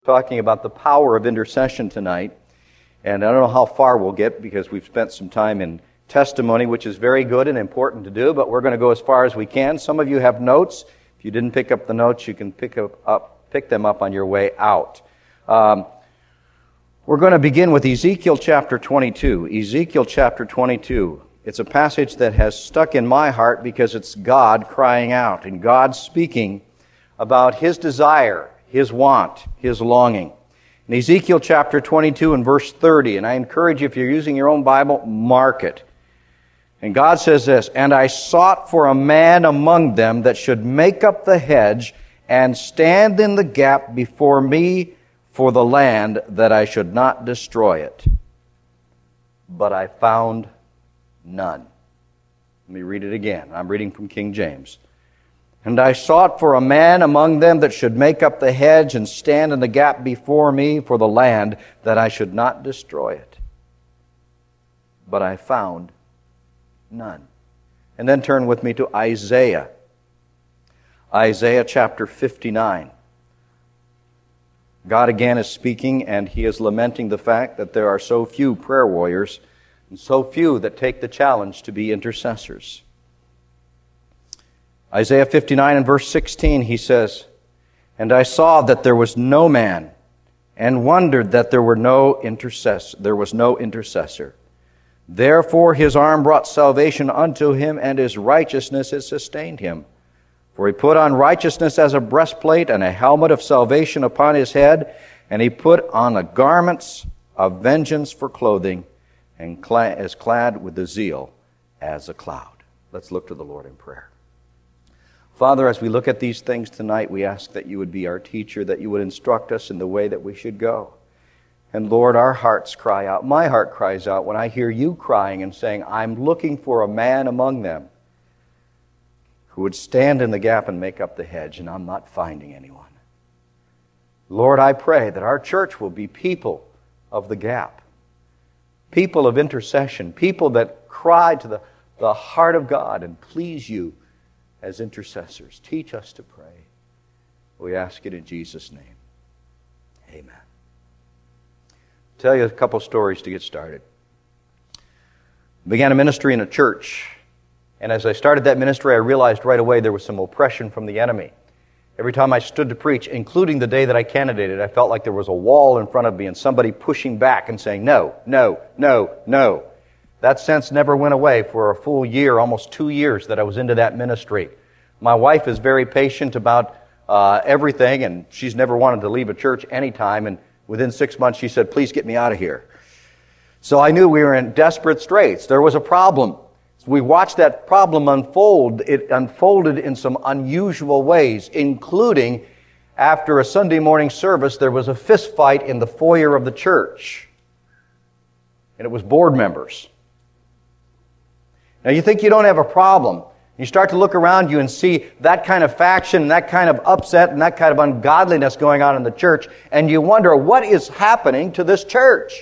talking about the power of intercession tonight. And I don't know how far we'll get because we've spent some time in testimony, which is very good and important to do, but we're going to go as far as we can. Some of you have notes. If you didn't pick up the notes, you can pick them up on your way out. We're going to begin with Ezekiel chapter 22. Ezekiel chapter 22. It's a passage that has stuck in my heart because it's God crying out and God speaking about His desire, His want, His longing. In Ezekiel chapter 22 and verse 30, and I encourage you, if you're using your own Bible, mark it. And God says this, "And I sought for a man among them that should make up the hedge and stand in the gap before me for the land, that I should not destroy it. But I found none." Let me read it again. I'm reading from King James. "And I sought for a man among them that should make up the hedge and stand in the gap before me for the land, that I should not destroy it. But I found none." And then turn with me to Isaiah. Isaiah chapter 59. God again is speaking, and He is lamenting the fact that there are so few prayer warriors and so few that take the challenge to be intercessors. Isaiah 59 and verse 16, He says, "And I saw that there was no man, and wondered that there was no intercessor. Therefore His arm brought salvation unto him, and His righteousness has sustained him. For He put on righteousness as a breastplate, and a helmet of salvation upon His head, and He put on the garments of vengeance for clothing, and is clad with the zeal as a cloud." Let's look to the Lord in prayer. Father, as we look at these things tonight, we ask that You would be our teacher, that You would instruct us in the way that we should go. And Lord, our hearts cry out. My heart cries out when I hear You crying and saying, "I'm looking for a man among them who would stand in the gap and make up the hedge, and I'm not finding anyone." Lord, I pray that our church will be people of the gap, people of intercession, people that cry to the heart of God and please You as intercessors. Teach us to pray. We ask it in Jesus' name. Amen. I'll tell you a couple stories to get started. I began a ministry in a church, and as I started that ministry, I realized right away there was some oppression from the enemy. Every time I stood to preach, including the day that I candidated, I felt like there was a wall in front of me and somebody pushing back and saying, "No, no, no, no." That sense never went away for a full year, almost 2 years that I was into that ministry. My wife is very patient about everything, and she's never wanted to leave a church anytime, and within 6 months she said, "Please get me out of here." So I knew we were in desperate straits. There was a problem. So we watched that problem unfold. It unfolded in some unusual ways, including after a Sunday morning service, there was a fist fight in the foyer of the church. And it was board members. Now you think you don't have a problem. You start to look around you and see that kind of faction and that kind of upset and that kind of ungodliness going on in the church, and you wonder, what is happening to this church?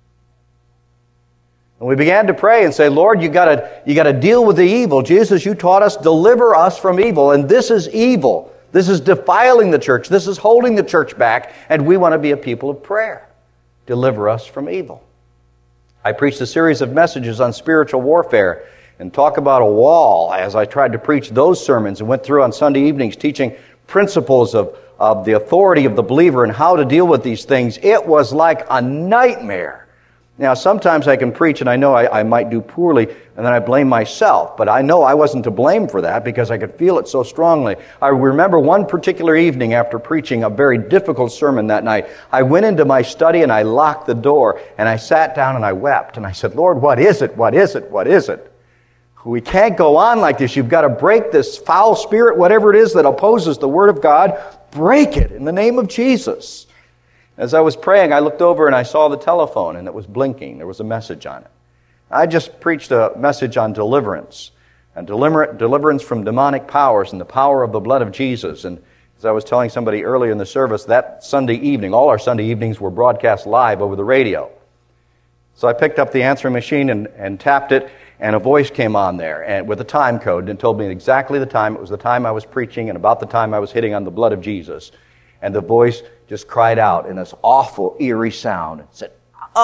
And we began to pray and say, "Lord, you got to deal with the evil. Jesus, You taught us, deliver us from evil, and this is evil. This is defiling the church. This is holding the church back, and we want to be a people of prayer. Deliver us from evil." I preached a series of messages on spiritual warfare and talk about a wall as I tried to preach those sermons, and went through on Sunday evenings teaching principles of the authority of the believer and how to deal with these things. It was like a nightmare. Now, sometimes I can preach and I know I might do poorly, and then I blame myself. But I know I wasn't to blame for that because I could feel it so strongly. I remember one particular evening after preaching a very difficult sermon that night, I went into my study and I locked the door and I sat down and I wept. And I said, "Lord, what is it? What is it? What is it? We can't go on like this. You've got to break this foul spirit, whatever it is that opposes the Word of God. Break it in the name of Jesus." As I was praying, I looked over and I saw the telephone, and it was blinking. There was a message on it. I just preached a message on deliverance, and deliverance from demonic powers and the power of the blood of Jesus. And as I was telling somebody earlier in the service, that Sunday evening, all our Sunday evenings were broadcast live over the radio. So I picked up the answering machine and tapped it, and a voice came on there and with a time code and told me exactly the time. It was the time I was preaching and about the time I was hitting on the blood of Jesus. And the voice just cried out in this awful, eerie sound and said,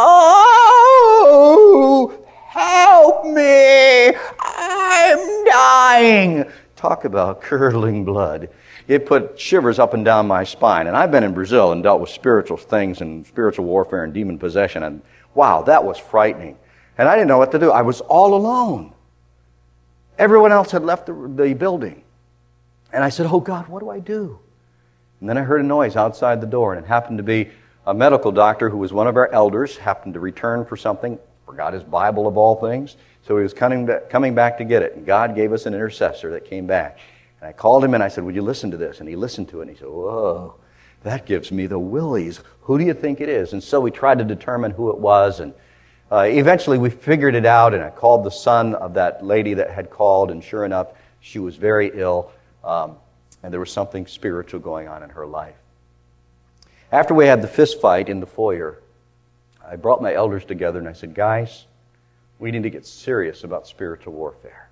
"Oh, help me! I'm dying!" Talk about curdling blood. It put shivers up and down my spine. And I've been in Brazil and dealt with spiritual things and spiritual warfare and demon possession. And wow, that was frightening. And I didn't know what to do. I was all alone. Everyone else had left the building. And I said, "Oh God, what do I do?" And then I heard a noise outside the door. And it happened to be a medical doctor who was one of our elders, happened to return for something, forgot his Bible of all things. So he was coming back to get it. And God gave us an intercessor that came back. And I called him and I said, "Would you listen to this?" And he listened to it and he said, "Whoa, that gives me the willies. Who do you think it is?" And so we tried to determine who it was. And eventually we figured it out. And I called the son of that lady that had called. And sure enough, she was very ill. And there was something spiritual going on in her life. After we had the fist fight in the foyer, I brought my elders together and I said, "Guys, we need to get serious about spiritual warfare.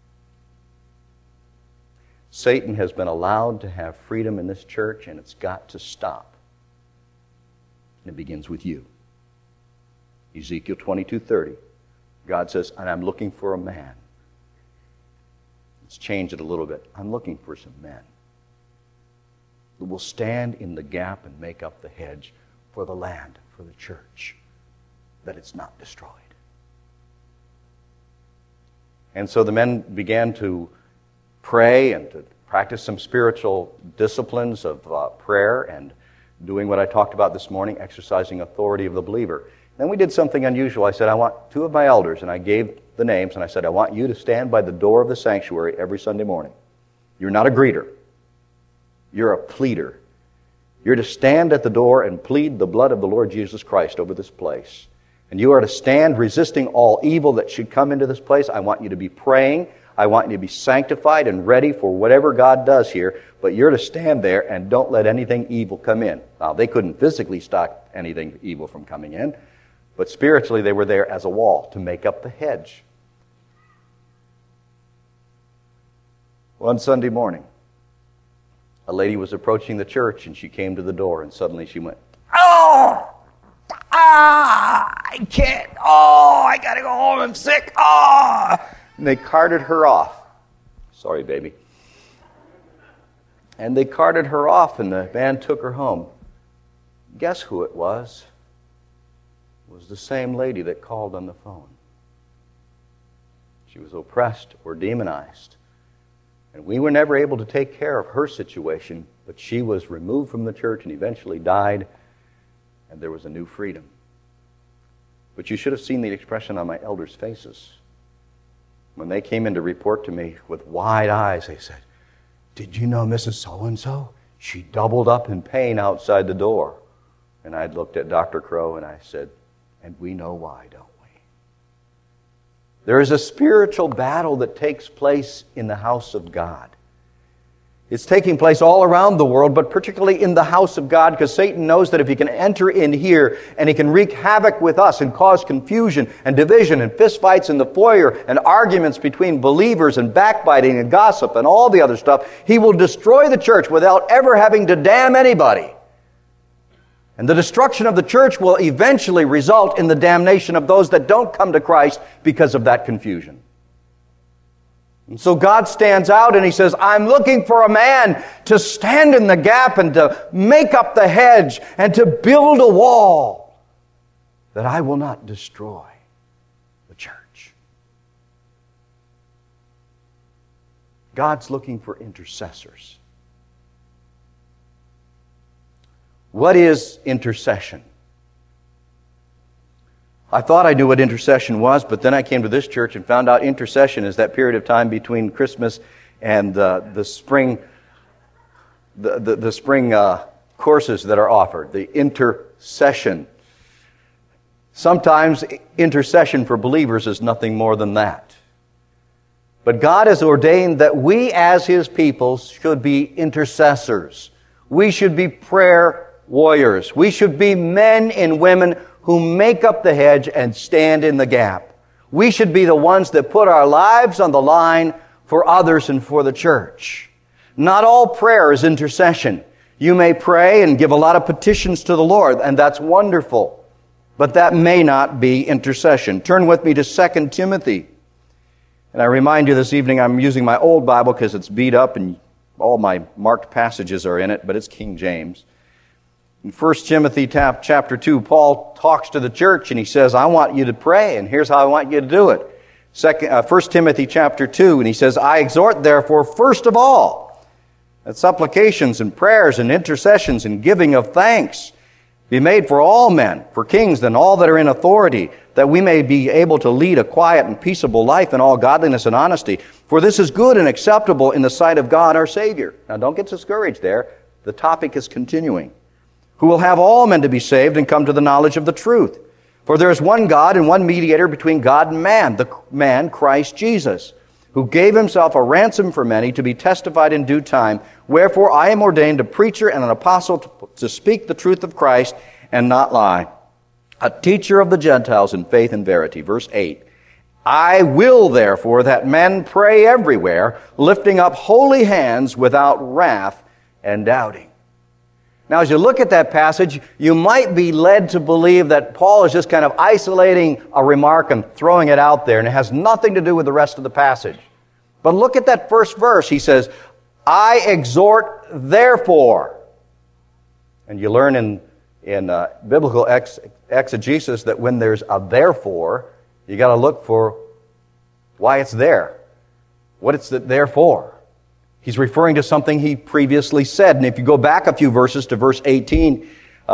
Satan has been allowed to have freedom in this church, and it's got to stop. And it begins with you." Ezekiel 22:30. God says, "And I'm looking for a man." Let's change it a little bit. I'm looking for some men that will stand in the gap and make up the hedge for the land, for the church, that it's not destroyed. And so the men began to pray and to practice some spiritual disciplines of prayer and doing what I talked about this morning, exercising authority of the believer. Then we did something unusual. I said, I want two of my elders, and I gave the names, and I said, I want you to stand by the door of the sanctuary every Sunday morning. You're not a greeter. You're a pleader. You're to stand at the door and plead the blood of the Lord Jesus Christ over this place. And you are to stand resisting all evil that should come into this place. I want you to be praying. I want you to be sanctified and ready for whatever God does here. But you're to stand there and don't let anything evil come in. Now, they couldn't physically stop anything evil from coming in. But spiritually, they were there as a wall to make up the hedge. One Sunday morning, a lady was approaching the church and she came to the door and suddenly she went, "Oh! I can't. Oh, I got to go home. I'm sick. Oh!" And they carted her off. Sorry, baby. And they carted her off and the man took her home. Guess who it was? It was the same lady that called on the phone. She was oppressed or demonized. And we were never able to take care of her situation, but she was removed from the church and eventually died, and there was a new freedom. But you should have seen the expression on my elders' faces. When they came in to report to me with wide eyes, they said, "Did you know Mrs. So-and-so? She doubled up in pain outside the door." And I looked at Dr. Crow and I said, "And we know why, don't we?" There is a spiritual battle that takes place in the house of God. It's taking place all around the world, but particularly in the house of God, because Satan knows that if he can enter in here and he can wreak havoc with us and cause confusion and division and fistfights in the foyer and arguments between believers and backbiting and gossip and all the other stuff, he will destroy the church without ever having to damn anybody. And the destruction of the church will eventually result in the damnation of those that don't come to Christ because of that confusion. And so God stands out and He says, "I'm looking for a man to stand in the gap and to make up the hedge and to build a wall that I will not destroy the church." God's looking for intercessors. What is intercession? I thought I knew what intercession was, but then I came to this church and found out intercession is that period of time between Christmas and the spring courses that are offered, the intercession. Sometimes intercession for believers is nothing more than that. But God has ordained that we as His people should be intercessors. We should be prayer warriors. We should be men and women who make up the hedge and stand in the gap. We should be the ones that put our lives on the line for others and for the church. Not all prayer is intercession. You may pray and give a lot of petitions to the Lord, and that's wonderful. But that may not be intercession. Turn with me to 2 Timothy. And I remind you this evening I'm using my old Bible because it's beat up and all my marked passages are in it, but it's King James. In 1 Timothy chapter 2, Paul talks to the church and he says, I want you to pray, and here's how I want you to do it. 1 Timothy chapter 2, and he says, I exhort therefore first of all, that supplications and prayers and intercessions and giving of thanks be made for all men, for kings and all that are in authority, that we may be able to lead a quiet and peaceable life in all godliness and honesty. For this is good and acceptable in the sight of God our Savior. Now don't get discouraged there. The topic is continuing. Who will have all men to be saved and come to the knowledge of the truth. For there is one God and one mediator between God and man, the man Christ Jesus, who gave himself a ransom for many to be testified in due time. Wherefore I am ordained a preacher and an apostle to speak the truth of Christ and not lie, a teacher of the Gentiles in faith and verity. Verse 8, I will therefore that men pray everywhere, lifting up holy hands without wrath and doubting. Now, as you look at that passage, you might be led to believe that Paul is just kind of isolating a remark and throwing it out there, and it has nothing to do with the rest of the passage. But look at that first verse. He says, I exhort therefore. And you learn in biblical exegesis that when there's a therefore, you got to look for why it's there. What it's there for. He's referring to something he previously said. And if you go back a few verses to verse 17,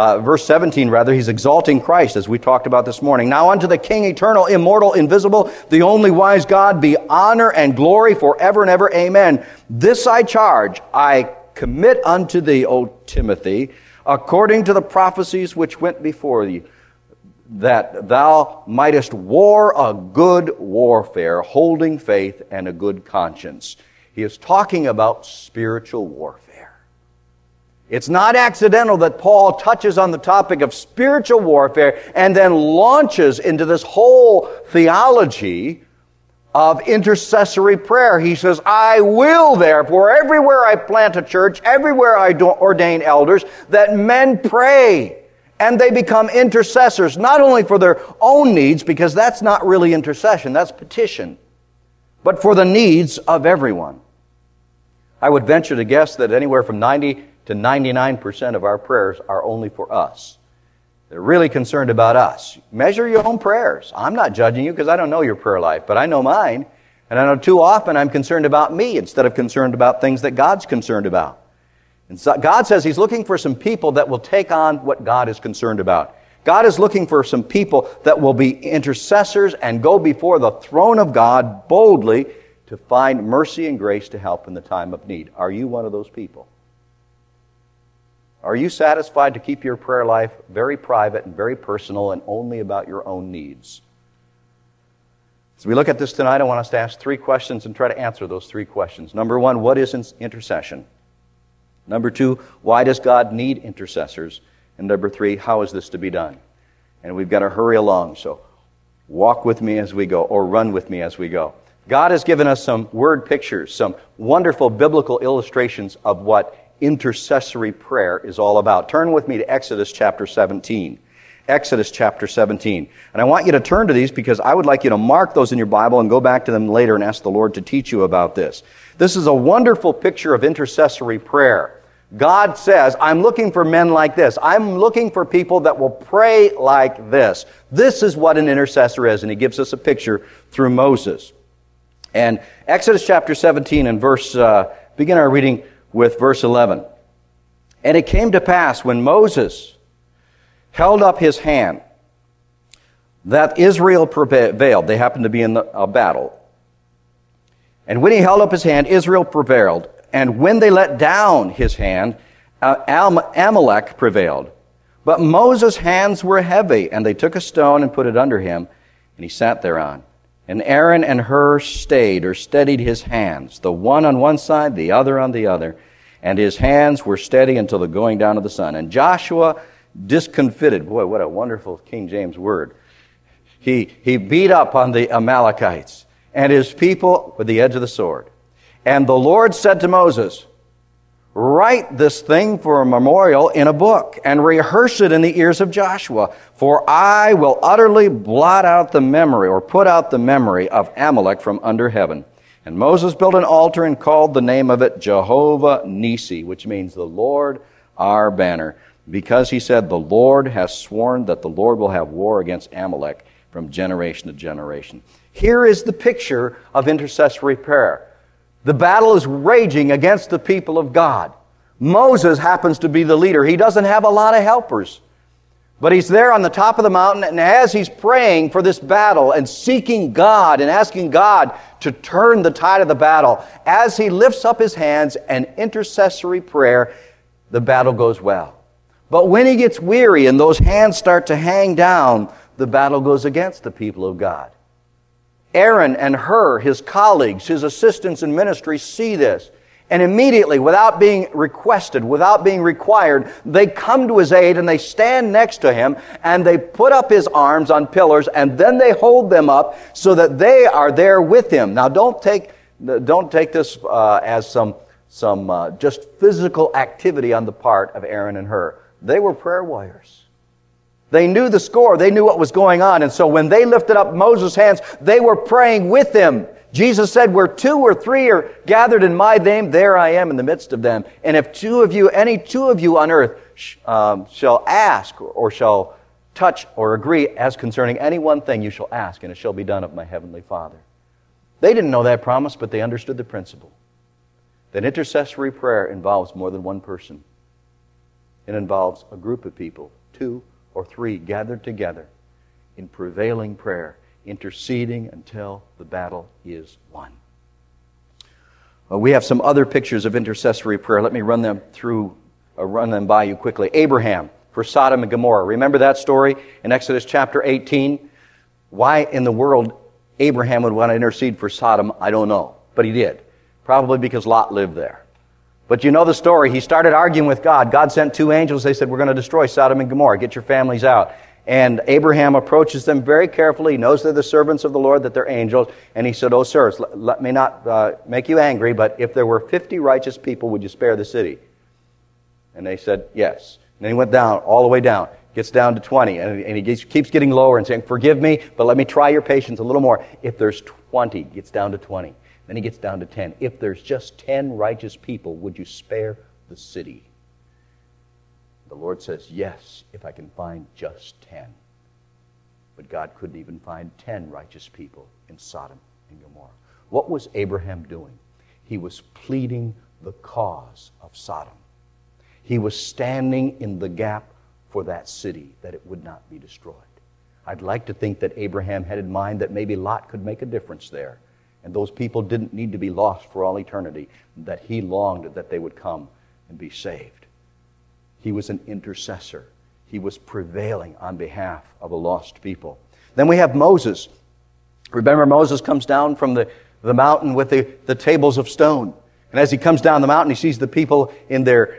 he's exalting Christ, as we talked about this morning. Now unto the King, eternal, immortal, invisible, the only wise God, be honor and glory forever and ever. Amen. This I charge, I commit unto thee, O Timothy, according to the prophecies which went before thee, that thou mightest war a good warfare, holding faith and a good conscience. He is talking about spiritual warfare. It's not accidental that Paul touches on the topic of spiritual warfare and then launches into this whole theology of intercessory prayer. He says, I will therefore, everywhere I plant a church, everywhere I ordain elders, that men pray and they become intercessors, not only for their own needs, because that's not really intercession, that's petition, but for the needs of everyone. I would venture to guess that anywhere from 90 to 99% of our prayers are only for us. They're really concerned about us. Measure your own prayers. I'm not judging you because I don't know your prayer life, but I know mine. And I know too often I'm concerned about me instead of concerned about things that God's concerned about. And so God says He's looking for some people that will take on what God is concerned about. God is looking for some people that will be intercessors and go before the throne of God boldly to find mercy and grace to help in the time of need. Are you one of those people? Are you satisfied to keep your prayer life very private and very personal and only about your own needs? As we look at this tonight, I want us to ask 3 questions and try to answer those 3 questions. Number 1, what is intercession? Number 2, why does God need intercessors? And number 3, how is this to be done? And we've got to hurry along, so walk with me as we go, or run with me as we go. God has given us some word pictures, some wonderful biblical illustrations of what intercessory prayer is all about. Turn with me to Exodus chapter 17. Exodus chapter 17. And I want you to turn to these because I would like you to mark those in your Bible and go back to them later and ask the Lord to teach you about this. This is a wonderful picture of intercessory prayer. God says, I'm looking for men like this. I'm looking for people that will pray like this. This is what an intercessor is, and He gives us a picture through Moses. And Exodus chapter 17 and begin our reading with verse 11. And it came to pass when Moses held up his hand that Israel prevailed. They happened to be in a battle. And when he held up his hand, Israel prevailed. And when they let down his hand, Amalek prevailed. But Moses' hands were heavy, and they took a stone and put it under him, and he sat thereon. And Aaron and Hur steadied his hands, the one on one side, the other on the other. And his hands were steady until the going down of the sun. And Joshua discomfited. Boy, what a wonderful King James word. He beat up on the Amalekites and his people with the edge of the sword. And the Lord said to Moses, Write this thing for a memorial in a book and rehearse it in the ears of Joshua. For I will utterly blot out the memory or put out the memory of Amalek from under heaven. And Moses built an altar and called the name of it Jehovah Nissi, which means the Lord our banner. Because he said, the Lord has sworn that the Lord will have war against Amalek from generation to generation. Here is the picture of intercessory prayer. The battle is raging against the people of God. Moses happens to be the leader. He doesn't have a lot of helpers. But he's there on the top of the mountain, and as he's praying for this battle and seeking God and asking God to turn the tide of the battle, as he lifts up his hands and intercessory prayer, the battle goes well. But when he gets weary and those hands start to hang down, the battle goes against the people of God. Aaron and Hur, his colleagues, his assistants in ministry, see this. And immediately, without being requested, without being required, they come to his aid and they stand next to him and they put up his arms on pillars and then they hold them up so that they are there with him. Now, don't take this as some just physical activity on the part of Aaron and Hur. They were prayer warriors. They knew the score. They knew what was going on. And so when they lifted up Moses' hands, they were praying with him. Jesus said, where 2 or 3 are gathered in my name, there I am in the midst of them. And if any two of you on earth shall ask or shall touch or agree as concerning any one thing, you shall ask, and it shall be done of my heavenly Father. They didn't know that promise, but they understood the principle. That intercessory prayer involves more than one person. It involves a group of people, 2 or 3 gathered together in prevailing prayer, interceding until the battle is won. We have some other pictures of intercessory prayer. Let me run them by you quickly. Abraham for Sodom and Gomorrah. Remember that story in Exodus chapter 18? Why in the world Abraham would want to intercede for Sodom, I don't know. But he did. Probably because Lot lived there. But you know the story. He started arguing with God. God sent 2 angels. They said, we're going to destroy Sodom and Gomorrah. Get your families out. And Abraham approaches them very carefully. He knows they're the servants of the Lord, that they're angels. And he said, oh, sirs, let me not make you angry, but if there were 50 righteous people, would you spare the city? And they said, yes. And then he went down, all the way down. Gets down to 20. And he keeps getting lower and saying, forgive me, but let me try your patience a little more. If there's 20, gets down to 20. Then he gets down to 10. If there's just 10 righteous people, would you spare the city? The Lord says, yes, if I can find just 10. But God couldn't even find 10 righteous people in Sodom and Gomorrah. What was Abraham doing? He was pleading the cause of Sodom. He was standing in the gap for that city, that it would not be destroyed. I'd like to think that Abraham had in mind that maybe Lot could make a difference there. And those people didn't need to be lost for all eternity, that he longed that they would come and be saved. He was an intercessor. He was prevailing on behalf of a lost people. Then we have Moses. Remember, Moses comes down from the mountain with the tables of stone. And as he comes down the mountain, he sees the people in their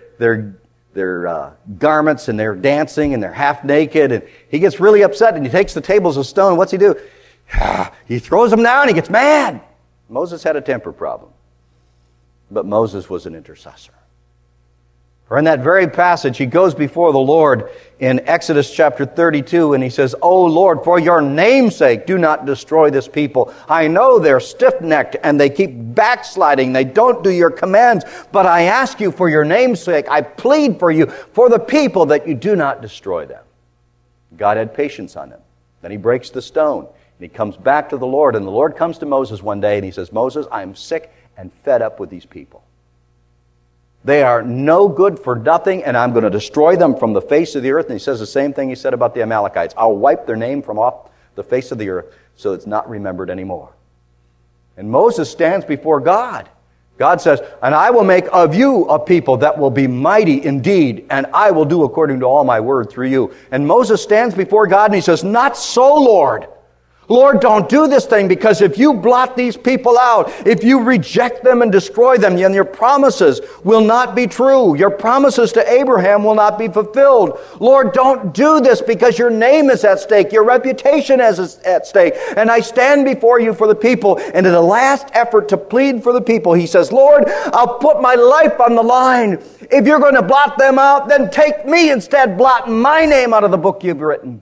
garments, and they're dancing, and they're half naked. And he gets really upset, and he takes the tables of stone. What's he do? He throws them down. He gets mad. Moses had a temper problem. But Moses was an intercessor. For in that very passage, he goes before the Lord in Exodus chapter 32, and he says, "O Lord, for your name's sake, do not destroy this people. I know they're stiff-necked and they keep backsliding. They don't do your commands. But I ask you for your name's sake, I plead for you, for the people, that you do not destroy them." God had patience on him. Then he breaks the stone, and he comes back to the Lord, and the Lord comes to Moses one day, and he says, "Moses, I'm sick and fed up with these people. They are no good for nothing, and I'm going to destroy them from the face of the earth." And he says the same thing he said about the Amalekites. "I'll wipe their name from off the face of the earth so it's not remembered anymore." And Moses stands before God. God says, "And I will make of you a people that will be mighty indeed, and I will do according to all my word through you." And Moses stands before God and he says, "Not so, Lord. Lord, don't do this thing, because if you blot these people out, if you reject them and destroy them, then your promises will not be true. Your promises to Abraham will not be fulfilled. Lord, don't do this, because your name is at stake. Your reputation is at stake. And I stand before you for the people. And in the last effort to plead for the people, he says, Lord, I'll put my life on the line. If you're going to blot them out, then take me instead. Blot my name out of the book you've written.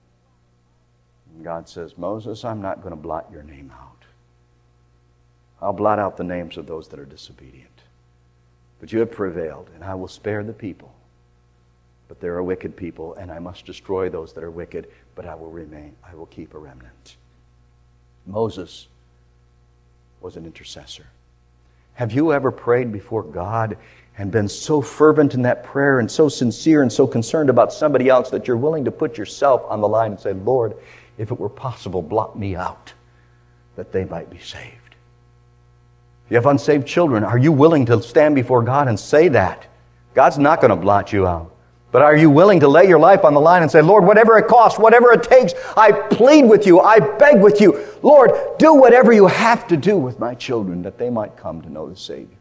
God says, Moses, I'm not going to blot your name out. I'll blot out the names of those that are disobedient. But you have prevailed, and I will spare the people. But there are wicked people, and I must destroy those that are wicked, but I will remain. I will keep a remnant. Moses was an intercessor. Have you ever prayed before God and been so fervent in that prayer and so sincere and so concerned about somebody else that you're willing to put yourself on the line and say, Lord, if it were possible, blot me out, that they might be saved? If you have unsaved children, are you willing to stand before God and say that? God's not going to blot you out. But are you willing to lay your life on the line and say, Lord, whatever it costs, whatever it takes, I plead with you, I beg with you. Lord, do whatever you have to do with my children that they might come to know the Savior.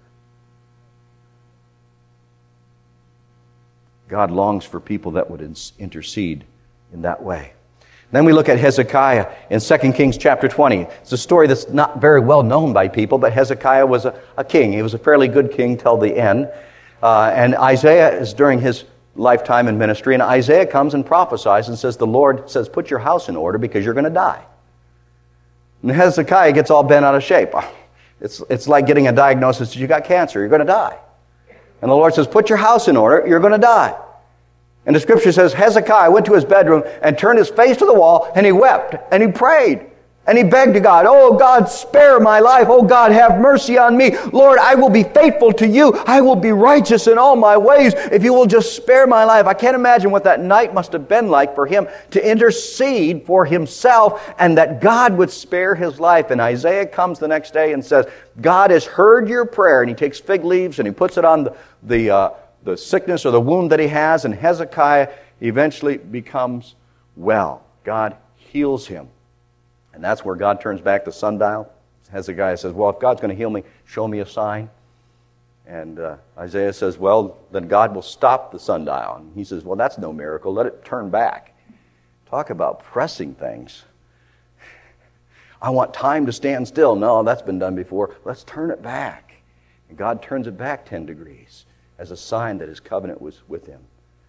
God longs for people that would intercede in that way. Then we look at Hezekiah in 2 Kings chapter 20. It's a story that's not very well known by people, but Hezekiah was a king. He was a fairly good king till the end. And Isaiah is during his lifetime in ministry, and Isaiah comes and prophesies and says, the Lord says, put your house in order because you're going to die. And Hezekiah gets all bent out of shape. It's like getting a diagnosis that you got cancer, you're going to die. And the Lord says, put your house in order, you're going to die. And the scripture says, Hezekiah went to his bedroom and turned his face to the wall, and he wept, and he prayed, and he begged to God, oh God, spare my life. Oh God, have mercy on me. Lord, I will be faithful to you. I will be righteous in all my ways if you will just spare my life. I can't imagine what that night must have been like for him to intercede for himself and that God would spare his life. And Isaiah comes the next day and says, God has heard your prayer. And he takes fig leaves and he puts it on the sickness or the wound that he has, and Hezekiah eventually becomes well. God heals him. And that's where God turns back the sundial. Hezekiah says, well, if God's going to heal me, show me a sign. And Isaiah says, well, then God will stop the sundial. And he says, well, that's no miracle. Let it turn back. Talk about pressing things. I want time to stand still. No, that's been done before. Let's turn it back. And God turns it back 10 degrees. As a sign that his covenant was with him.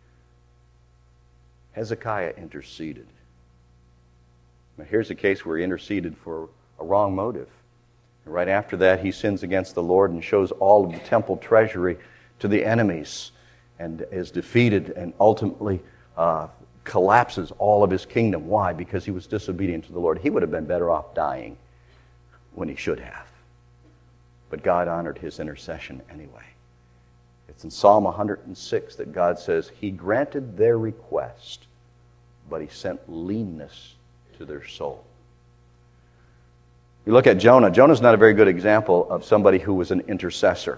Hezekiah interceded. Now here's a case where he interceded for a wrong motive. And right after that, he sins against the Lord and shows all of the temple treasury to the enemies and is defeated and ultimately collapses all of his kingdom. Why? Because he was disobedient to the Lord. He would have been better off dying when he should have. But God honored his intercession anyway. It's in Psalm 106 that God says, He granted their request, but He sent leanness to their soul. You look at Jonah. Jonah's not a very good example of somebody who was an intercessor.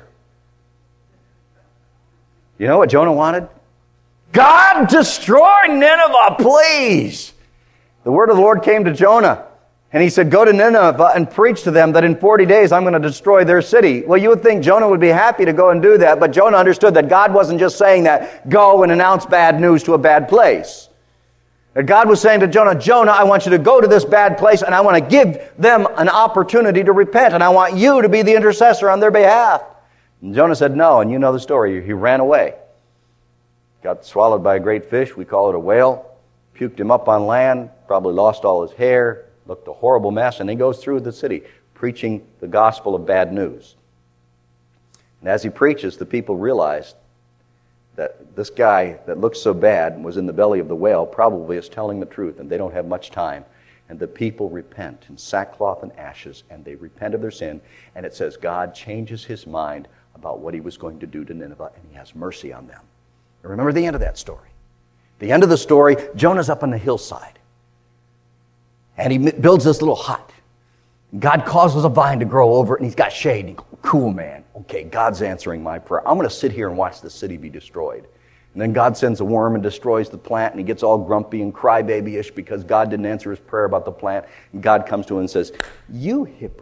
You know what Jonah wanted? God, destroy Nineveh, please! The word of the Lord came to Jonah. And he said, go to Nineveh and preach to them that in 40 days I'm going to destroy their city. Well, you would think Jonah would be happy to go and do that, but Jonah understood that God wasn't just saying that, go and announce bad news to a bad place. That God was saying to Jonah, Jonah, I want you to go to this bad place and I want to give them an opportunity to repent and I want you to be the intercessor on their behalf. And Jonah said no, and you know the story. He ran away. Got swallowed by a great fish. We call it a whale. Puked him up on land. Probably lost all his hair. Looked a horrible mess, and he goes through the city preaching the gospel of bad news. And as he preaches, the people realize that this guy that looks so bad and was in the belly of the whale probably is telling the truth, and they don't have much time. And the people repent in sackcloth and ashes, and they repent of their sin. And it says God changes his mind about what he was going to do to Nineveh, and he has mercy on them. And remember the end of that story. The end of the story, Jonah's up on the hillside. And he builds this little hut. God causes a vine to grow over it, and he's got shade. And he goes, cool, man. Okay, God's answering my prayer. I'm going to sit here and watch the city be destroyed. And then God sends a worm and destroys the plant, and he gets all grumpy and crybaby-ish because God didn't answer his prayer about the plant. And God comes to him and says, "You hypocrite.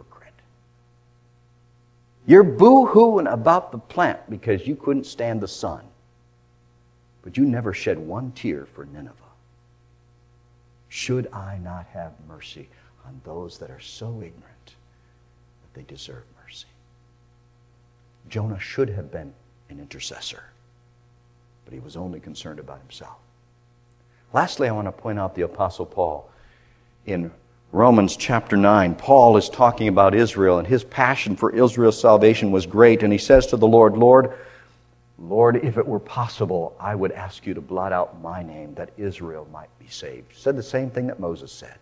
You're boo-hooing about the plant because you couldn't stand the sun. But you never shed one tear for Nineveh. Should I not have mercy on those that are so ignorant that they deserve mercy?" Jonah should have been an intercessor, but he was only concerned about himself. Lastly, I want to point out the Apostle Paul. In Romans chapter 9, Paul is talking about Israel, and his passion for Israel's salvation was great. And he says to the Lord, Lord, if it were possible, I would ask you to blot out my name that Israel might be saved. He said the same thing that Moses said.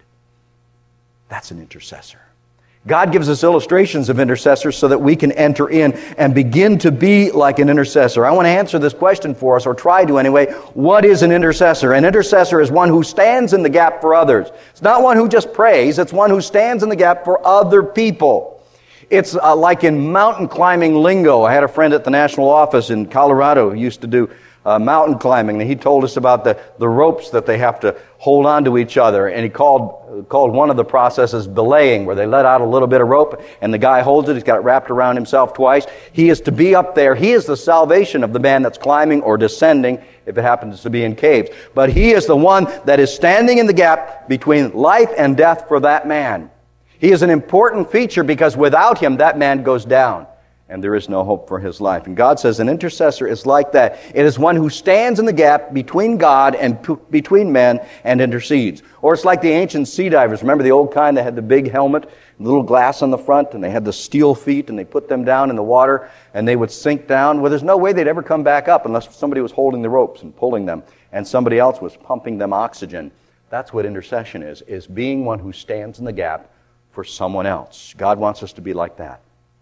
That's an intercessor. God gives us illustrations of intercessors so that we can enter in and begin to be like an intercessor. I want to answer this question for us, or try to anyway. What is an intercessor? An intercessor is one who stands in the gap for others. It's not one who just prays. It's one who stands in the gap for other people. It's like in mountain climbing lingo. I had a friend at the national office in Colorado who used to do mountain climbing, and he told us about the ropes that they have to hold on to each other, and he called one of the processes belaying, where they let out a little bit of rope and the guy holds it. He's got it wrapped around himself twice. He is to be up there. He is the salvation of the man that's climbing or descending, if it happens to be in caves. But he is the one that is standing in the gap between life and death for that man. He is an important feature because without him, that man goes down, and there is no hope for his life. And God says an intercessor is like that. It is one who stands in the gap between God and between men and intercedes. Or it's like the ancient sea divers. Remember the old kind that had the big helmet, little glass on the front, and they had the steel feet, and they put them down in the water, and they would sink down. Well, there's no way they'd ever come back up unless somebody was holding the ropes and pulling them, and somebody else was pumping them oxygen. That's what intercession is being one who stands in the gap for someone else. God wants us to be like that.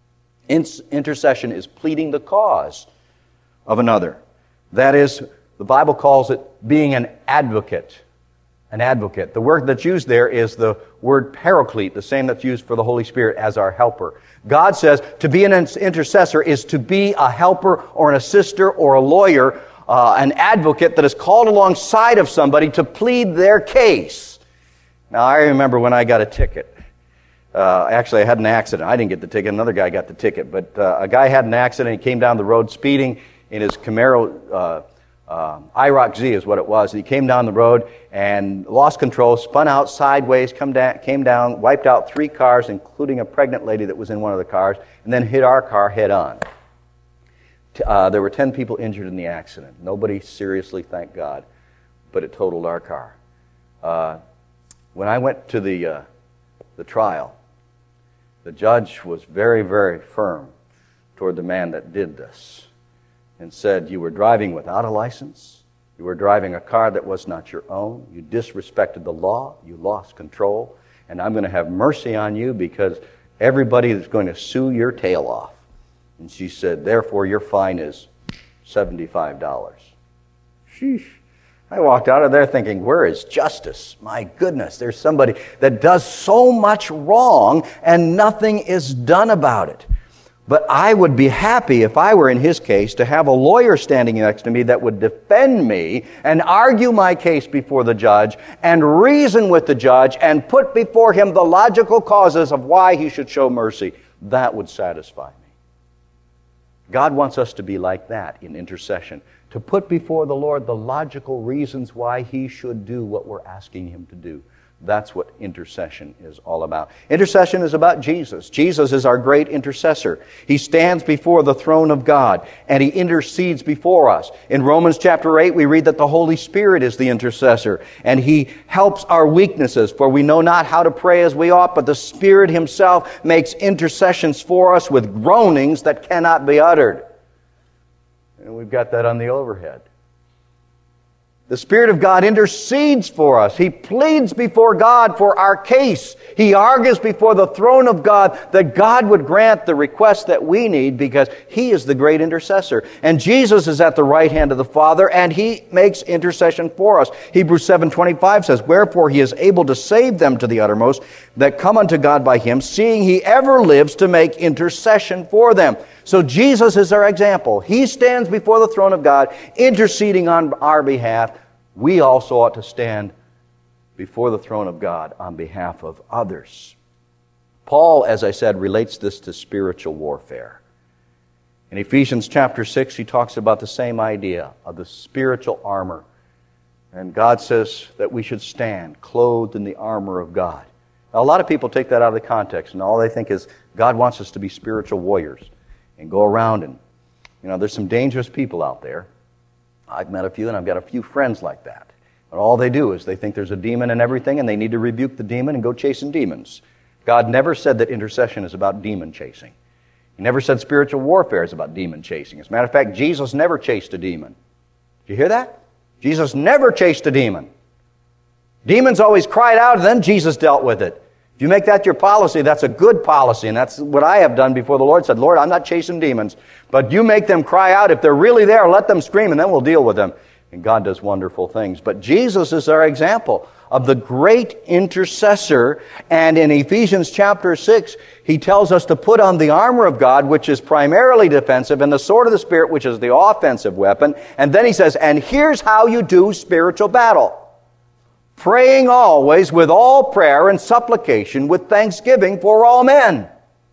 Intercession is pleading the cause of another. That is, the Bible calls it being an advocate. An advocate. The word that's used there is the word paraclete, the same that's used for the Holy Spirit as our helper. God says to be an intercessor is to be a helper or an assister or a lawyer, an advocate that is called alongside of somebody to plead their case. Now, I remember when I got a ticket. Actually, I had an accident. I didn't get the ticket. Another guy got the ticket. But a guy had an accident. He came down the road speeding in his Camaro. IROC Z is what it was. He came down the road and lost control, spun out sideways, came down, wiped out 3 cars, including a pregnant lady that was in one of the cars, and then hit our car head on. There were 10 people injured in the accident. Nobody seriously, thank God, but it totaled our car. When I went to the trial, the judge was very, very firm toward the man that did this and said, you were driving without a license, you were driving a car that was not your own, you disrespected the law, you lost control, and I'm going to have mercy on you because everybody is going to sue your tail off. And she said, therefore your fine is $75. Sheesh. I walked out of there thinking, where is justice? My goodness, there's somebody that does so much wrong and nothing is done about it. But I would be happy if I were in his case to have a lawyer standing next to me that would defend me and argue my case before the judge and reason with the judge and put before him the logical causes of why he should show mercy. That would satisfy me. God wants us to be like that in intercession, to put before the Lord the logical reasons why He should do what we're asking Him to do. That's what intercession is all about. Intercession is about Jesus. Jesus is our great intercessor. He stands before the throne of God, and He intercedes before us. In Romans chapter 8, we read that the Holy Spirit is the intercessor, and He helps our weaknesses, for we know not how to pray as we ought, but the Spirit Himself makes intercessions for us with groanings that cannot be uttered. And we've got that on the overhead. The Spirit of God intercedes for us. He pleads before God for our case. He argues before the throne of God that God would grant the request that we need because He is the great intercessor. And Jesus is at the right hand of the Father, and He makes intercession for us. Hebrews 7:25 says, "Wherefore He is able to save them to the uttermost that come unto God by Him, seeing He ever lives to make intercession for them." So Jesus is our example. He stands before the throne of God, interceding on our behalf. We also ought to stand before the throne of God on behalf of others. Paul, as I said, relates this to spiritual warfare. In Ephesians chapter 6, he talks about the same idea of the spiritual armor. And God says that we should stand clothed in the armor of God. Now, a lot of people take that out of the context, and all they think is God wants us to be spiritual warriors and go around and, there's some dangerous people out there. I've met a few, and I've got a few friends like that. But all they do is they think there's a demon in everything, and they need to rebuke the demon and go chasing demons. God never said that intercession is about demon chasing. He never said spiritual warfare is about demon chasing. As a matter of fact, Jesus never chased a demon. Did you hear that? Jesus never chased a demon. Demons always cried out, and then Jesus dealt with it. If you make that your policy, that's a good policy, and that's what I have done before the Lord said, Lord, I'm not chasing demons, but you make them cry out. If they're really there, let them scream, and then we'll deal with them. And God does wonderful things. But Jesus is our example of the great intercessor, and in Ephesians chapter 6, he tells us to put on the armor of God, which is primarily defensive, and the sword of the Spirit, which is the offensive weapon. And then he says, and here's how you do spiritual battle. Praying always with all prayer and supplication with thanksgiving for all men.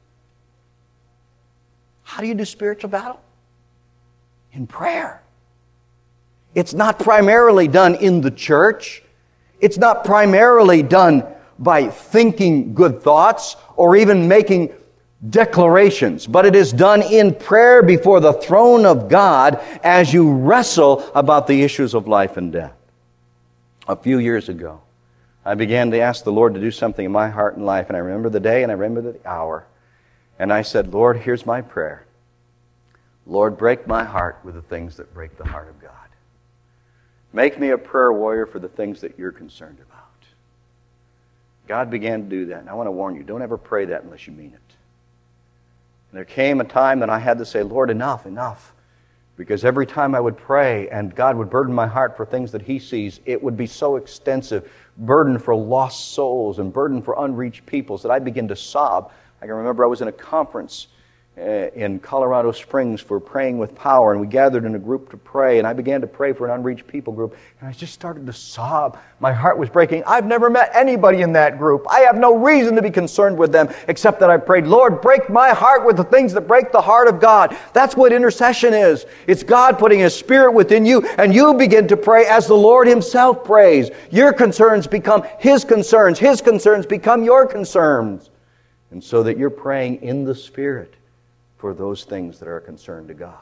How do you do spiritual battle? In prayer. It's not primarily done in the church. It's not primarily done by thinking good thoughts or even making declarations, but it is done in prayer before the throne of God as you wrestle about the issues of life and death. A few years ago, I began to ask the Lord to do something in my heart and life, and I remember the day and I remember the hour. And I said, Lord, here's my prayer. Lord, break my heart with the things that break the heart of God. Make me a prayer warrior for the things that you're concerned about. God began to do that, and I want to warn you, don't ever pray that unless you mean it. And there came a time that I had to say, Lord, enough. Because every time I would pray and God would burden my heart for things that He sees, it would be so extensive, burden for lost souls and burden for unreached peoples, that I began to sob. I can remember I was in a conference in Colorado Springs for Praying with Power, and we gathered in a group to pray, and I began to pray for an unreached people group, and I just started to sob. My heart was breaking. I've never met anybody in that group. I have no reason to be concerned with them, except that I prayed, Lord, break my heart with the things that break the heart of God. That's what intercession is. It's God putting His Spirit within you, and you begin to pray as the Lord Himself prays. Your concerns become His concerns become your concerns, and so that you're praying in the Spirit for those things that are a concern to God.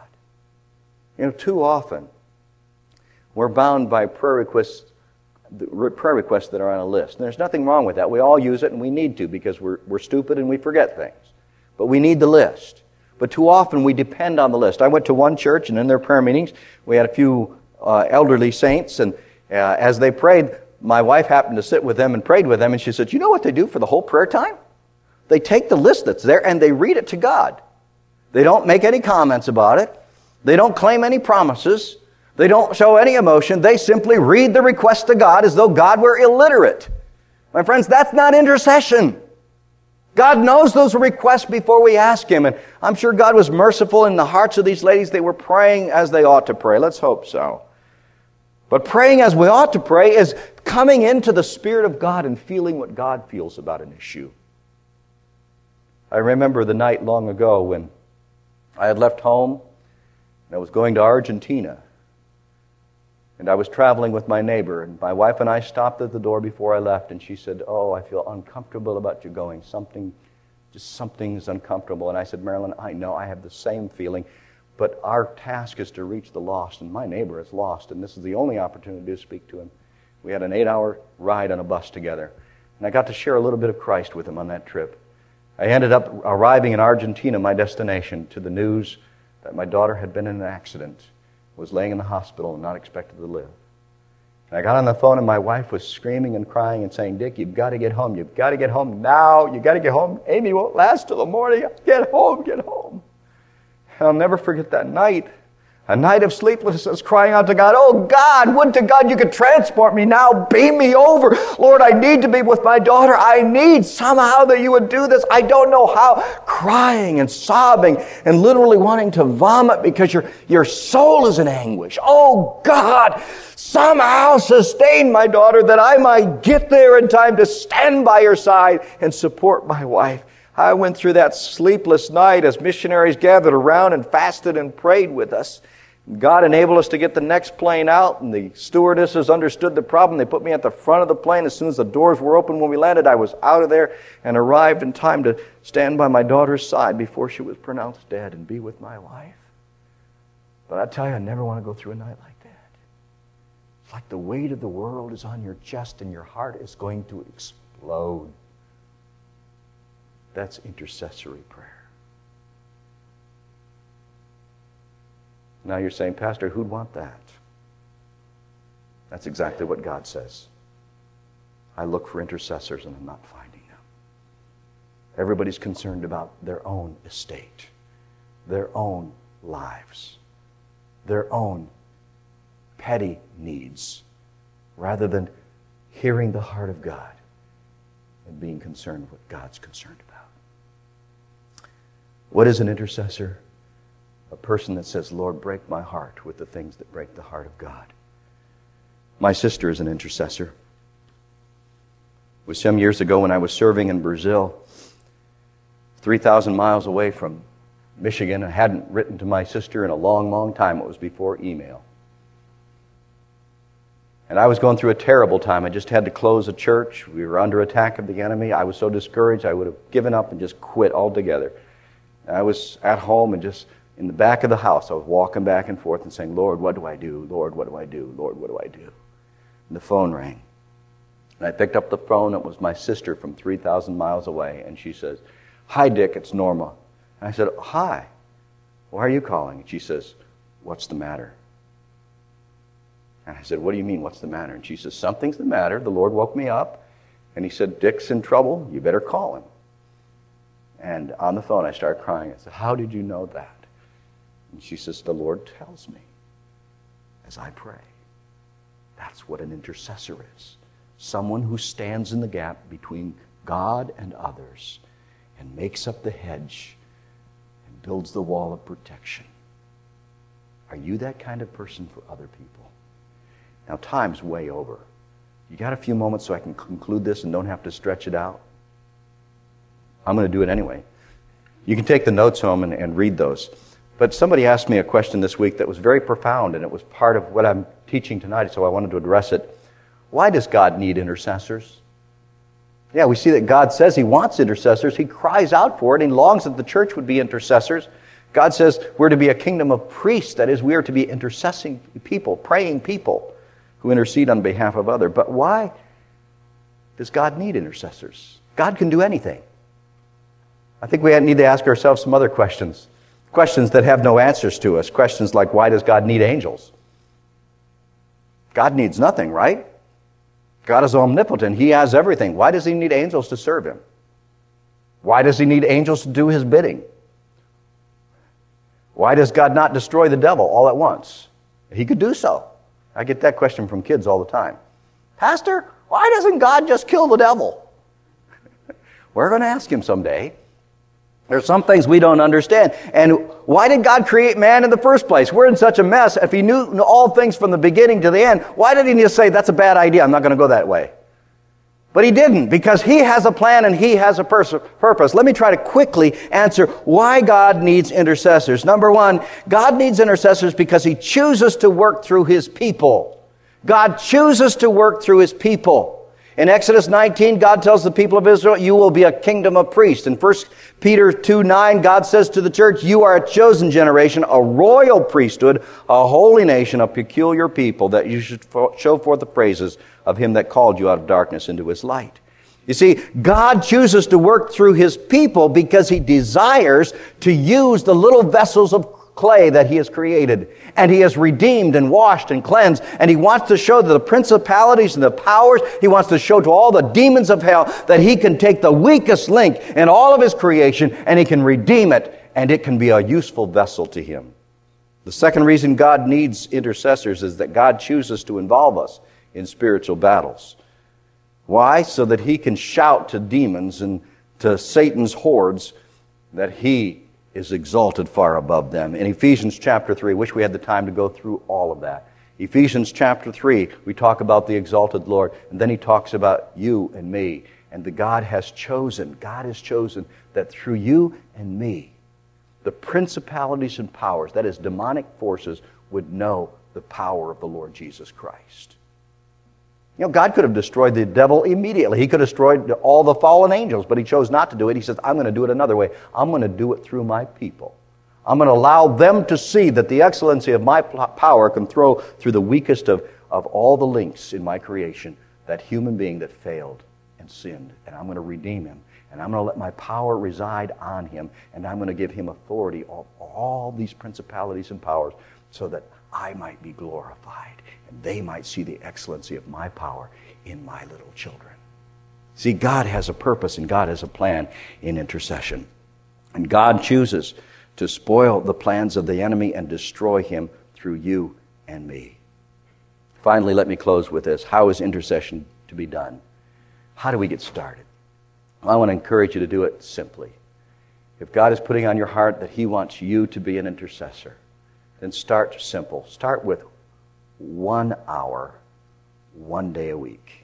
Too often, we're bound by prayer requests that are on a list. And there's nothing wrong with that. We all use it, and we need to, because we're stupid and we forget things. But we need the list. But too often, we depend on the list. I went to one church, and in their prayer meetings, we had a few elderly saints, and as they prayed, my wife happened to sit with them and prayed with them, and she said, you know what they do for the whole prayer time? They take the list that's there, and they read it to God. They don't make any comments about it. They don't claim any promises. They don't show any emotion. They simply read the request to God as though God were illiterate. My friends, that's not intercession. God knows those requests before we ask Him. And I'm sure God was merciful in the hearts of these ladies. They were praying as they ought to pray. Let's hope so. But praying as we ought to pray is coming into the Spirit of God and feeling what God feels about an issue. I remember the night long ago when I had left home, and I was going to Argentina. And I was traveling with my neighbor, and my wife and I stopped at the door before I left, and she said, oh, I feel uncomfortable about you going. Something's uncomfortable. And I said, Marilyn, I know, I have the same feeling, but our task is to reach the lost, and my neighbor is lost, and this is the only opportunity to speak to him. We had an 8-hour ride on a bus together, and I got to share a little bit of Christ with him on that trip. I ended up arriving in Argentina, my destination, to the news that my daughter had been in an accident, was laying in the hospital and not expected to live. And I got on the phone and my wife was screaming and crying and saying, Dick, you've got to get home. You've got to get home now. You've got to get home. Amy won't last till the morning. Get home, get home. And I'll never forget that night. A night of sleeplessness, crying out to God, oh God, would to God you could transport me now, beam me over. Lord, I need to be with my daughter. I need somehow that you would do this. I don't know how. Crying and sobbing and literally wanting to vomit because your soul is in anguish. Oh God, somehow sustain my daughter that I might get there in time to stand by her side and support my wife. I went through that sleepless night as missionaries gathered around and fasted and prayed with us. God enabled us to get the next plane out, and the stewardesses understood the problem. They put me at the front of the plane. As soon as the doors were open when we landed, I was out of there and arrived in time to stand by my daughter's side before she was pronounced dead and be with my wife. But I tell you, I never want to go through a night like that. It's like the weight of the world is on your chest and your heart is going to explode. That's intercessory prayer. Now you're saying, Pastor, who'd want that? That's exactly what God says. I look for intercessors and I'm not finding them. Everybody's concerned about their own estate, their own lives, their own petty needs, rather than hearing the heart of God and being concerned with what God's concerned about. What is an intercessor? A person that says, Lord, break my heart with the things that break the heart of God. My sister is an intercessor. It was some years ago when I was serving in Brazil, 3,000 miles away from Michigan. I hadn't written to my sister in a long, long time. It was before email. And I was going through a terrible time. I just had to close a church. We were under attack of the enemy. I was so discouraged I would have given up and just quit altogether. I was at home and just in the back of the house, I was walking back and forth and saying, Lord, what do I do? Lord, what do I do? Lord, what do I do? And the phone rang. And I picked up the phone. It was my sister from 3,000 miles away. And she says, hi, Dick, it's Norma. And I said, hi. Why are you calling? And she says, what's the matter? And I said, what do you mean, what's the matter? And she says, something's the matter. The Lord woke me up. And he said, Dick's in trouble. You better call him. And on the phone, I started crying. I said, how did you know that? And she says, the Lord tells me as I pray. That's what an intercessor is. Someone who stands in the gap between God and others and makes up the hedge and builds the wall of protection. Are you that kind of person for other people? Now, time's way over. You got a few moments so I can conclude this and don't have to stretch it out? I'm going to do it anyway. You can take the notes home and read those. But somebody asked me a question this week that was very profound, and it was part of what I'm teaching tonight, so I wanted to address it. Why does God need intercessors? Yeah, we see that God says He wants intercessors. He cries out for it. He longs that the church would be intercessors. God says we're to be a kingdom of priests. That is, we are to be intercessing people, praying people who intercede on behalf of others. But why does God need intercessors? God can do anything. I think we need to ask ourselves some other questions. Questions that have no answers to us. Questions like, why does God need angels? God needs nothing, right? God is omnipotent. He has everything. Why does He need angels to serve Him? Why does He need angels to do His bidding? Why does God not destroy the devil all at once? He could do so. I get that question from kids all the time. Pastor, why doesn't God just kill the devil? We're going to ask Him someday. There are some things we don't understand. And why did God create man in the first place? We're in such a mess. If He knew all things from the beginning to the end, why did He just say, that's a bad idea, I'm not going to go that way? But He didn't, because He has a plan and He has a purpose. Let me try to quickly answer why God needs intercessors. Number one, God needs intercessors because He chooses to work through His people. God chooses to work through His people. In Exodus 19, God tells the people of Israel, you will be a kingdom of priests. In 1 Peter 2:9, God says to the church, you are a chosen generation, a royal priesthood, a holy nation, a peculiar people, that you should show forth the praises of Him that called you out of darkness into His light. You see, God chooses to work through His people because He desires to use the little vessels of clay that He has created. And He has redeemed and washed and cleansed. And He wants to show to the principalities and the powers, He wants to show to all the demons of hell that He can take the weakest link in all of His creation and He can redeem it, and it can be a useful vessel to Him. The second reason God needs intercessors is that God chooses to involve us in spiritual battles. Why? So that He can shout to demons and to Satan's hordes that He is exalted far above them. In Ephesians chapter 3, I wish we had the time to go through all of that. Ephesians chapter 3, we talk about the exalted Lord, and then He talks about you and me, and that God has chosen that through you and me, the principalities and powers, that is, demonic forces, would know the power of the Lord Jesus Christ. You know, God could have destroyed the devil immediately. He could have destroyed all the fallen angels, but He chose not to do it. He says, I'm going to do it another way. I'm going to do it through my people. I'm going to allow them to see that the excellency of my power can throw through the weakest of all the links in my creation, that human being that failed and sinned. And I'm going to redeem him. And I'm going to let my power reside on him. And I'm going to give him authority of all these principalities and powers so that I might be glorified. And they might see the excellency of my power in my little children. See, God has a purpose and God has a plan in intercession. And God chooses to spoil the plans of the enemy and destroy him through you and me. Finally, let me close with this. How is intercession to be done? How do we get started? Well, I want to encourage you to do it simply. If God is putting on your heart that He wants you to be an intercessor, then start simple. Start with 1 hour, 1 day a week.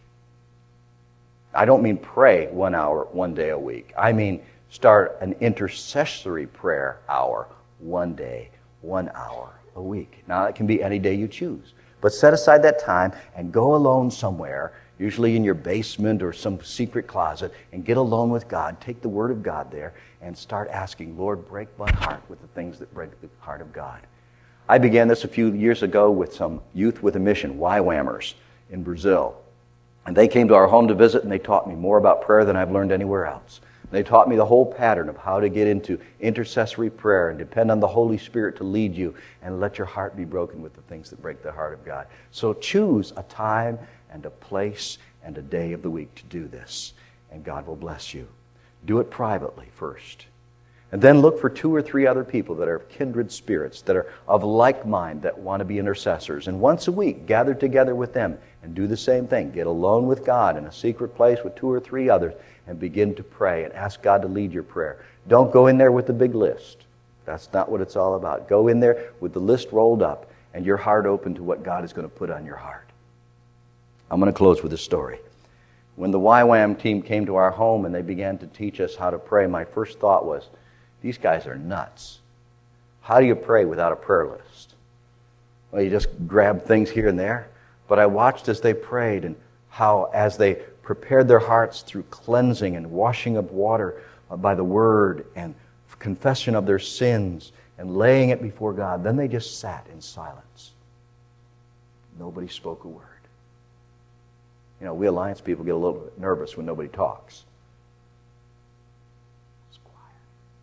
I don't mean pray 1 hour, 1 day a week. I mean start an intercessory prayer hour, 1 day, 1 hour a week. Now, that can be any day you choose. But set aside that time and go alone somewhere, usually in your basement or some secret closet, and get alone with God. Take the Word of God there and start asking, Lord, break my heart with the things that break the heart of God. I began this a few years ago with some youth with a mission, YWAMers, in Brazil. And they came to our home to visit, and they taught me more about prayer than I've learned anywhere else. They taught me the whole pattern of how to get into intercessory prayer and depend on the Holy Spirit to lead you and let your heart be broken with the things that break the heart of God. So choose a time and a place and a day of the week to do this, and God will bless you. Do it privately first. And then look for 2 or 3 other people that are kindred spirits, that are of like mind, that want to be intercessors. And once a week, gather together with them and do the same thing. Get alone with God in a secret place with 2 or 3 others and begin to pray and ask God to lead your prayer. Don't go in there with the big list. That's not what it's all about. Go in there with the list rolled up and your heart open to what God is going to put on your heart. I'm going to close with a story. When the YWAM team came to our home and they began to teach us how to pray, my first thought was, these guys are nuts. How do you pray without a prayer list? Well, you just grab things here and there. But I watched as they prayed and how as they prepared their hearts through cleansing and washing of water by the Word and confession of their sins and laying it before God, then they just sat in silence. Nobody spoke a word. You know, we Alliance people get a little bit nervous when nobody talks. It's quiet.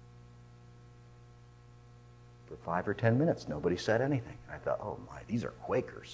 For 5 or 10 minutes, nobody said anything. I thought, oh my, these are Quakers.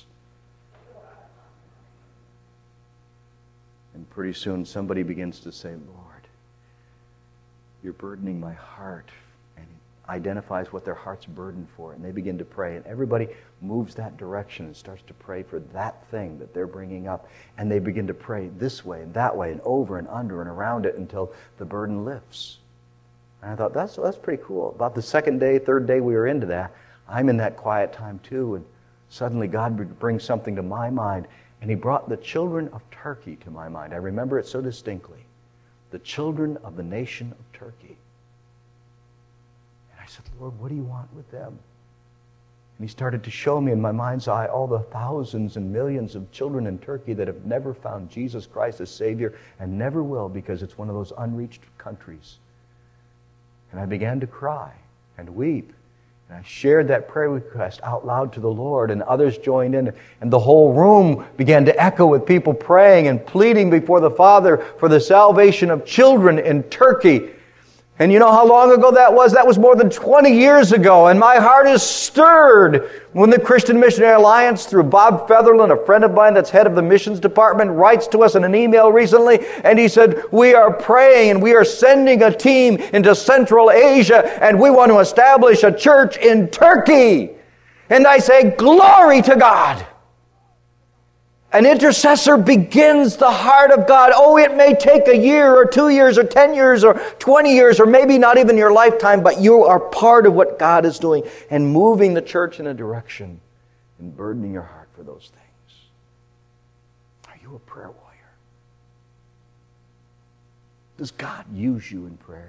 And pretty soon somebody begins to say, Lord, you're burdening my heart. And identifies what their heart's burdened for. And they begin to pray. And everybody moves that direction and starts to pray for that thing that they're bringing up. And they begin to pray this way and that way and over and under and around it until the burden lifts. And I thought, that's pretty cool. About the second day, third day we were into that, I'm in that quiet time too. And suddenly God brings something to my mind. And He brought the children of Turkey to my mind. I remember it so distinctly. The children of the nation of Turkey. And I said, Lord, what do you want with them? And He started to show me in my mind's eye all the thousands and millions of children in Turkey that have never found Jesus Christ as Savior and never will because it's one of those unreached countries. And I began to cry and weep. And I shared that prayer request out loud to the Lord, and others joined in, and the whole room began to echo with people praying and pleading before the Father for the salvation of children in Turkey. And you know how long ago that was? That was more than 20 years ago. And my heart is stirred when the Christian Missionary Alliance, through Bob Featherland, a friend of mine that's head of the missions department, writes to us in an email recently. And he said, we are praying and we are sending a team into Central Asia and we want to establish a church in Turkey. And I say, glory to God. An intercessor begins the heart of God. Oh, it may take a year or 2 years or 10 years or 20 years or maybe not even your lifetime, but you are part of what God is doing and moving the church in a direction and burdening your heart for those things. Are you a prayer warrior? Does God use you in prayer?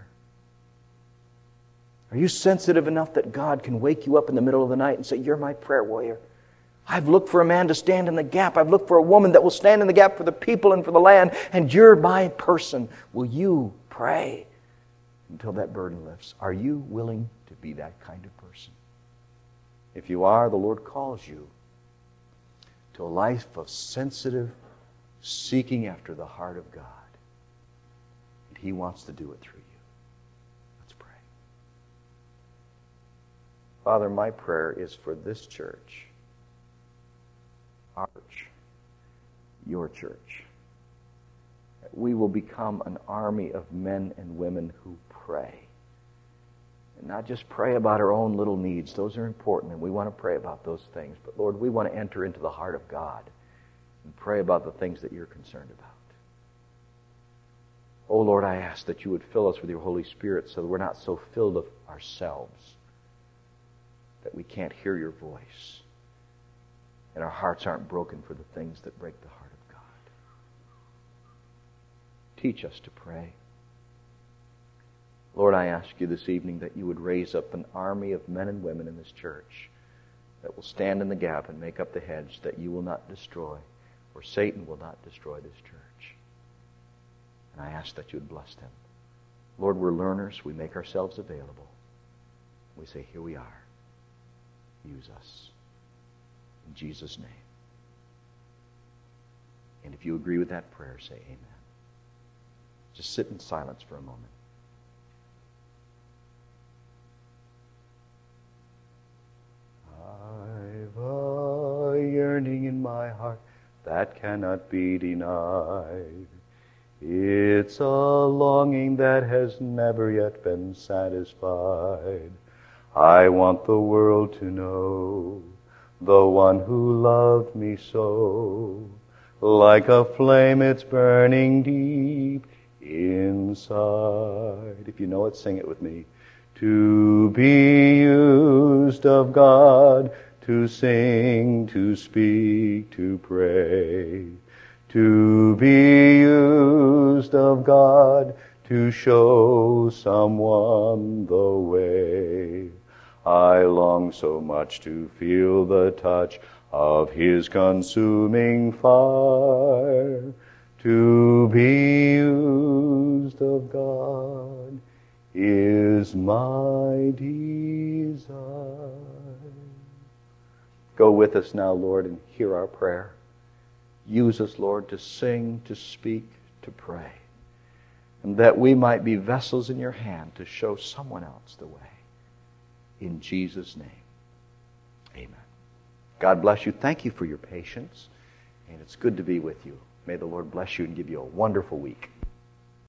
Are you sensitive enough that God can wake you up in the middle of the night and say, you're my prayer warrior? I've looked for a man to stand in the gap. I've looked for a woman that will stand in the gap for the people and for the land. And you're my person. Will you pray until that burden lifts? Are you willing to be that kind of person? If you are, the Lord calls you to a life of sensitive seeking after the heart of God. And He wants to do it through you. Let's pray. Father, my prayer is for this church, our church, your church, that we will become an army of men and women who pray. And not just pray about our own little needs. Those are important, and we want to pray about those things. But Lord, we want to enter into the heart of God and pray about the things that you're concerned about. Oh Lord, I ask that you would fill us with your Holy Spirit so that we're not so filled of ourselves that we can't hear your voice. And our hearts aren't broken for the things that break the heart of God. Teach us to pray. Lord, I ask you this evening that you would raise up an army of men and women in this church that will stand in the gap and make up the hedge that you will not destroy, or Satan will not destroy this church. And I ask that you would bless them. Lord, we're learners. We make ourselves available. We say, here we are. Use us. In Jesus' name. And if you agree with that prayer, say amen. Just sit in silence for a moment. I've a yearning in my heart that cannot be denied. It's a longing that has never yet been satisfied. I want the world to know the one who loved me so. Like a flame, it's burning deep inside. If you know it, sing it with me. To be used of God, to sing, to speak, to pray. To be used of God, to show someone the way. I long so much to feel the touch of His consuming fire. To be used of God is my desire. Go with us now, Lord, and hear our prayer. Use us, Lord, to sing, to speak, to pray, and that we might be vessels in your hand to show someone else the way. In Jesus' name, amen. God bless you. Thank you for your patience, and it's good to be with you. May the Lord bless you and give you a wonderful week.